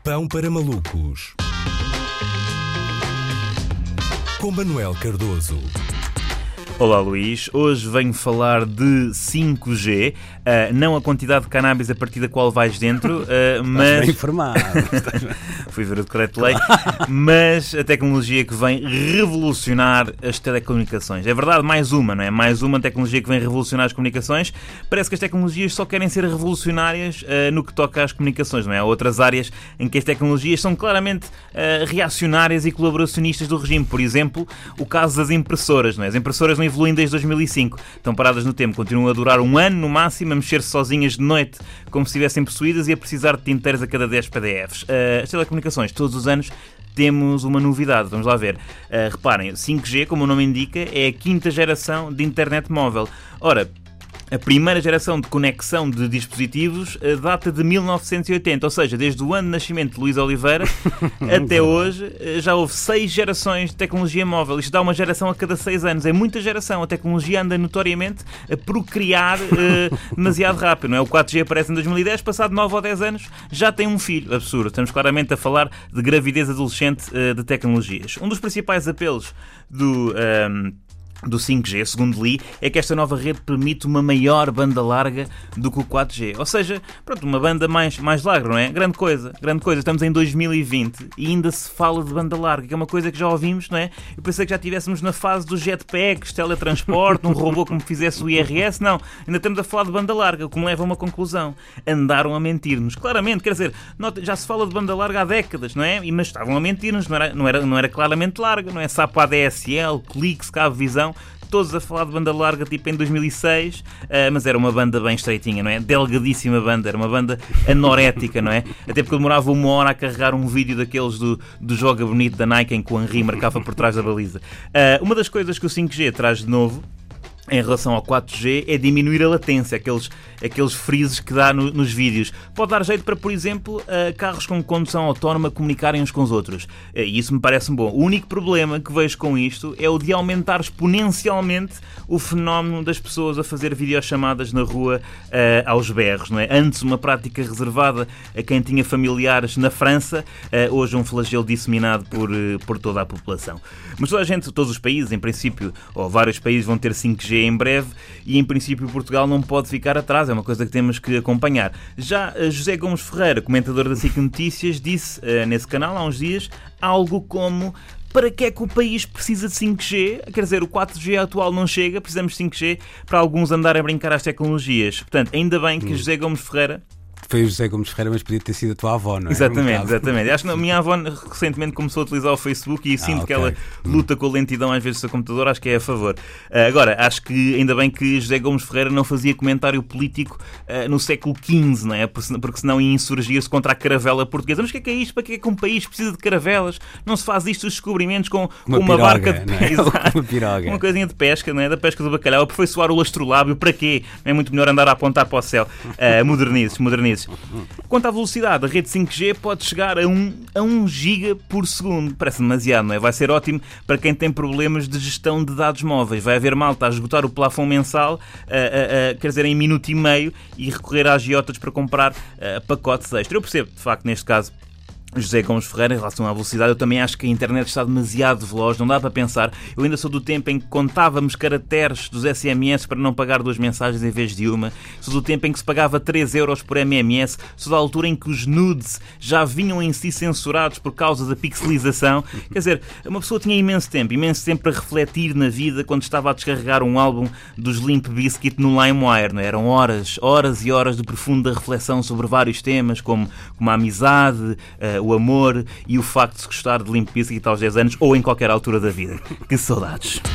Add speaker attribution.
Speaker 1: Pão para malucos, com Manuel Cardoso.
Speaker 2: Olá Luís, hoje venho falar de 5G, não a quantidade de cannabis a partir da qual vais dentro, mas...
Speaker 3: Estás bem informado.
Speaker 2: Fui ver o decreto-lei, mas a tecnologia que vem revolucionar as telecomunicações. É verdade, mais uma, não é? Mais uma tecnologia que vem revolucionar as comunicações. Parece que as tecnologias só querem ser revolucionárias no que toca às comunicações, não é? Há outras áreas em que as tecnologias são claramente reacionárias e colaboracionistas do regime. Por exemplo, o caso das impressoras, não é? As impressoras não evoluem desde 2005. Estão paradas no tempo, continuam a durar um ano no máximo, a mexer-se sozinhas de noite como se estivessem possuídas e a precisar de tinteiros a cada 10 PDFs. As telecomunicações, todos os anos, temos uma novidade. Vamos lá ver. Reparem, 5G, como o nome indica, é a quinta geração de internet móvel. Ora, a primeira geração de conexão de dispositivos data de 1980, ou seja, desde o ano de nascimento de Luís Oliveira até hoje já houve 6 gerações de tecnologia móvel. Isto dá uma geração a cada 6 anos. É muita geração. A tecnologia anda notoriamente a procriar demasiado rápido, não é? O 4G aparece em 2010, passado 9 ou 10 anos já tem um filho. Absurdo. Estamos claramente a falar de gravidez adolescente de tecnologias. Um dos principais apelos do 5G, segundo li, é que esta nova rede permite uma maior banda larga do que o 4G. Ou seja, pronto, uma banda mais larga, não é? Grande coisa, grande coisa. Estamos em 2020 e ainda se fala de banda larga, que é uma coisa que já ouvimos, não é? Eu pensei que já estivéssemos na fase dos jetpacks, teletransporte, um robô que me fizesse o IRS. Não, ainda estamos a falar de banda larga, o que me leva a uma conclusão. Andaram a mentir-nos. Claramente, quer dizer, já se fala de banda larga há décadas, não é? Mas estavam a mentir-nos, não era claramente larga, não é? SAP ADSL, Clix, Cabo Visão, todos a falar de banda larga tipo em 2006, mas era uma banda bem estreitinha, não é? Delgadíssima banda, era uma banda anorética, não é? Até porque eu demorava 1 hora a carregar um vídeo daqueles do Joga Bonito da Nike em que o Henry marcava por trás da baliza. Uma das coisas que o 5G traz de novo em relação ao 4G é diminuir a latência, aqueles freezes que dá nos vídeos. Pode dar jeito para, por exemplo, carros com condução autónoma comunicarem uns com os outros. E isso me parece bom. O único problema que vejo com isto é o de aumentar exponencialmente o fenómeno das pessoas a fazer videochamadas na rua aos berros, não é? Antes uma prática reservada a quem tinha familiares na França, hoje um flagelo disseminado por toda a população. Mas todos os países, em princípio, ou vários países vão ter 5G em breve e, em princípio, Portugal não pode ficar atrás. É uma coisa que temos que acompanhar. Já José Gomes Ferreira, comentador da SIC Notícias, disse nesse canal há uns dias algo como: para que é que o país precisa de 5G? Quer dizer, o 4G atual não chega, precisamos de 5G para alguns andarem a brincar às tecnologias. Portanto, ainda bem que José Gomes Ferreira...
Speaker 3: Foi o José Gomes Ferreira, mas podia ter sido a tua avó, não é?
Speaker 2: Exatamente. Acho que a minha avó recentemente começou a utilizar o Facebook e sinto que ela luta com a lentidão às vezes do seu computador, acho que é a favor. Agora, acho que ainda bem que José Gomes Ferreira não fazia comentário político no século XV, não é? Porque senão ia insurgir-se contra a caravela portuguesa. Mas o que é isto? Para que é que um país precisa de caravelas? Não se faz isto, os descobrimentos com uma barca de pesca.
Speaker 3: Uma piroga.
Speaker 2: Uma coisinha de pesca, não é? Da pesca do bacalhau. Aperfeiçoar o astrolábio, para quê? Não é muito melhor andar a apontar para o céu. Modernizes. Quanto à velocidade, a rede 5G pode chegar a 1 giga por segundo. Parece demasiado, não é? Vai ser ótimo para quem tem problemas de gestão de dados móveis. Vai haver malta a esgotar o plafond mensal, quer dizer, em minuto e meio, e recorrer às agiotas para comprar pacotes extra. Eu percebo, de facto, neste caso, José Gomes Ferreira, em relação à velocidade, eu também acho que a internet está demasiado veloz, não dá para pensar. Eu ainda sou do tempo em que contávamos caracteres dos SMS para não pagar 2 mensagens em vez de uma. Sou do tempo em que se pagava 3 euros por MMS. Sou da altura em que os nudes já vinham em si censurados por causa da pixelização. Quer dizer, uma pessoa tinha imenso tempo para refletir na vida quando estava a descarregar um álbum dos Limp Bizkit no LimeWire, não é? Eram horas e horas de profunda reflexão sobre vários temas, como a amizade, o amor e o facto de se gostar de Limp Bizkit aos 10 anos ou em qualquer altura da vida. Que saudades!